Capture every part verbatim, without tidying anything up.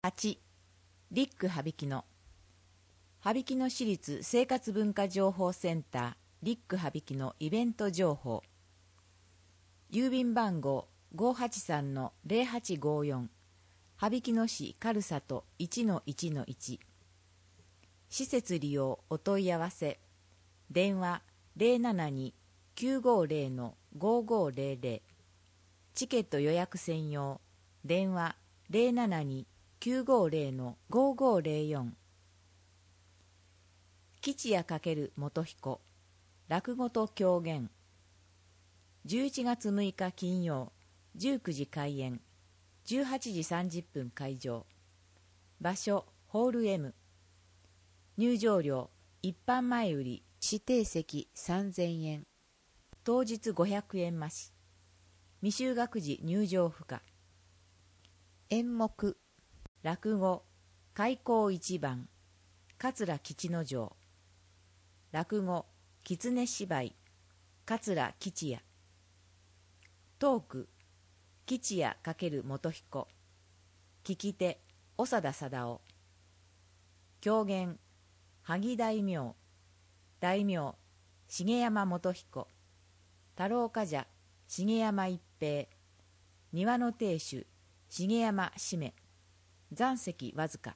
はち. リック羽曳野羽曳野市立生活文化情報センターリック羽曳野イベント情報。郵便番号 ごーはちさんのぜろはちごーよん 羽曳野市軽里 いちのいちのいち。 施設利用お問い合わせ電話 ゼロななに きゅうごゼロのごごゼロゼロ。 チケット予約専用電話 ゼロななに きゅうごゼロのごごゼロよん。吉谷×元彦落語と狂言。じゅういちがつむいか金曜じゅうくじ開演、じゅうはちじさんじゅっぷん会場。場所ホール M。 入場料一般前売り指定席さんぜんえん、当日ごひゃくえん増し、未就学時入場不可。演目落語開口一番桂吉之丞。落語狐芝居桂吉也。トーク吉谷×元彦。聞き手長田貞夫。狂言萩大名大名重山元彦。太郎冠者重山一平。庭の亭主重山しめ。残席わずか。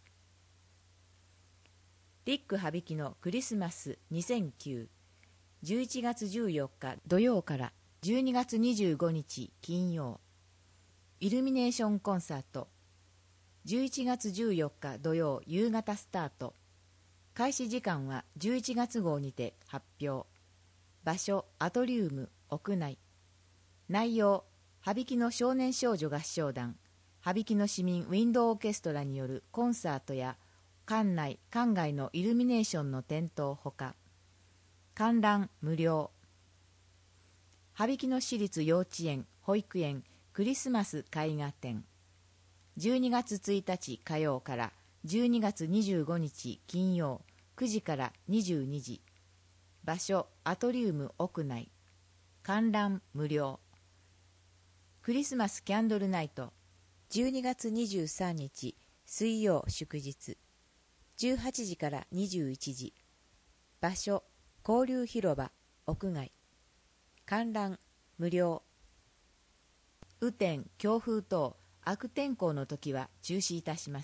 リック羽曳野クリスマスにせんきゅう、じゅういちがつじゅうよっか土曜からじゅうにがつにじゅうごにち金曜。イルミネーションコンサート。じゅういちがつじゅうよっか土曜夕方スタート。開始時間はじゅういちがつ号にて発表。場所アトリウム屋内。内容羽曳野少年少女合唱団羽曳野市民ウィンドオーケストラによるコンサートや館内館外のイルミネーションの点灯ほか、観覧無料。羽曳野市立幼稚園保育園クリスマス絵画展。じゅうにがつついたち火曜からじゅうにがつにじゅうごにち金曜くじからにじゅうにじ。場所アトリウム屋内。観覧無料。クリスマスキャンドルナイト。じゅうにがつにじゅうさんにち水曜祝日。じゅうはちじからにじゅういちじ。場所交流広場屋外。観覧無料。雨天強風等悪天候の時は中止いたします。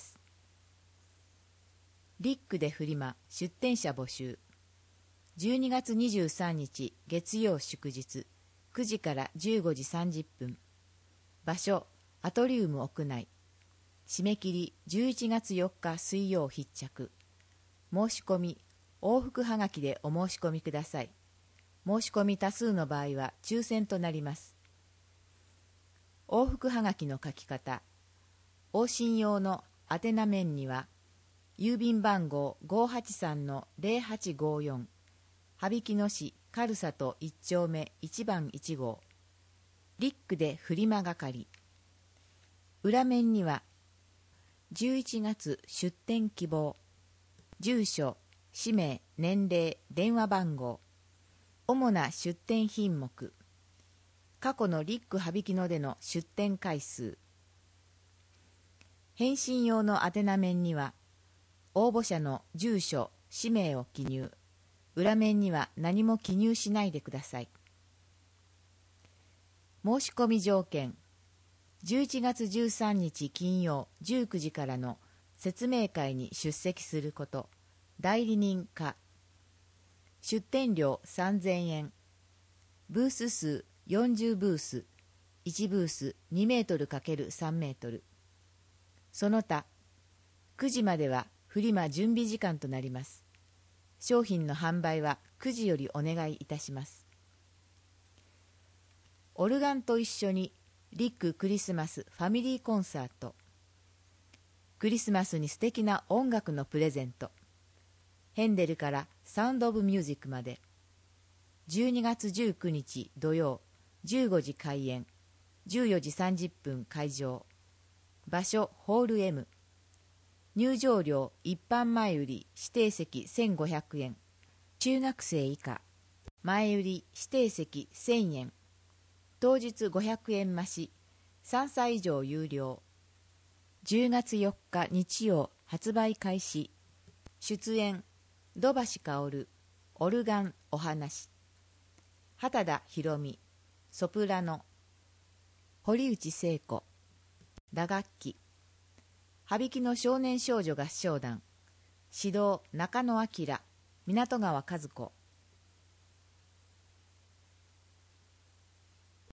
リックでフリマ出店者募集。じゅうにがつにじゅうさんにち月曜祝日くじからじゅうごじさんじゅっぷん。場所アトリウム屋内。締め切りじゅういちがつよっか水曜必着。申し込み往復はがきでお申し込みください。申し込み多数の場合は抽選となります。往復はがきの書き方。往診用の宛名面には郵便番号 ごーはちさんのぜろはちごーよん 羽曳野市軽里いっちょうめいちばんいちごう。リックでフリマ係。裏面にはじゅういちがつ出店希望、住所、氏名、年齢、電話番号、主な出店品目、過去のリック羽曳野での出店回数。返信用の宛名面には応募者の住所、氏名を記入。裏面には何も記入しないでください。申し込み条件。じゅういちがつじゅうさんにち金曜じゅうくじからの説明会に出席すること。代理人か。出店料さんぜんえん。ブース数よんじゅうブース。いちブースにメートル×さんメートル。その他、くじまではフリマ準備時間となります。商品の販売はくじよりお願いいたします。オルガンと一緒にリッククリスマスファミリーコンサート。クリスマスに素敵な音楽のプレゼント。ヘンデルからサウンドオブミュージックまで。じゅうにがつじゅうくにち土曜じゅうごじ開演、じゅうよじさんじゅっぷん会場。場所ホール M。入場料一般前売り指定席せんごひゃくえん。中学生以下。前売り指定席せんえん。当日ごひゃくえん増し。さんさい以上有料。 じゅうがつよっか日曜発売開始。出演土橋薫、オルガンお話、畑田博美ソプラノ、堀内聖子打楽器、羽曳の少年少女合唱団、指導中野明、湊川和子、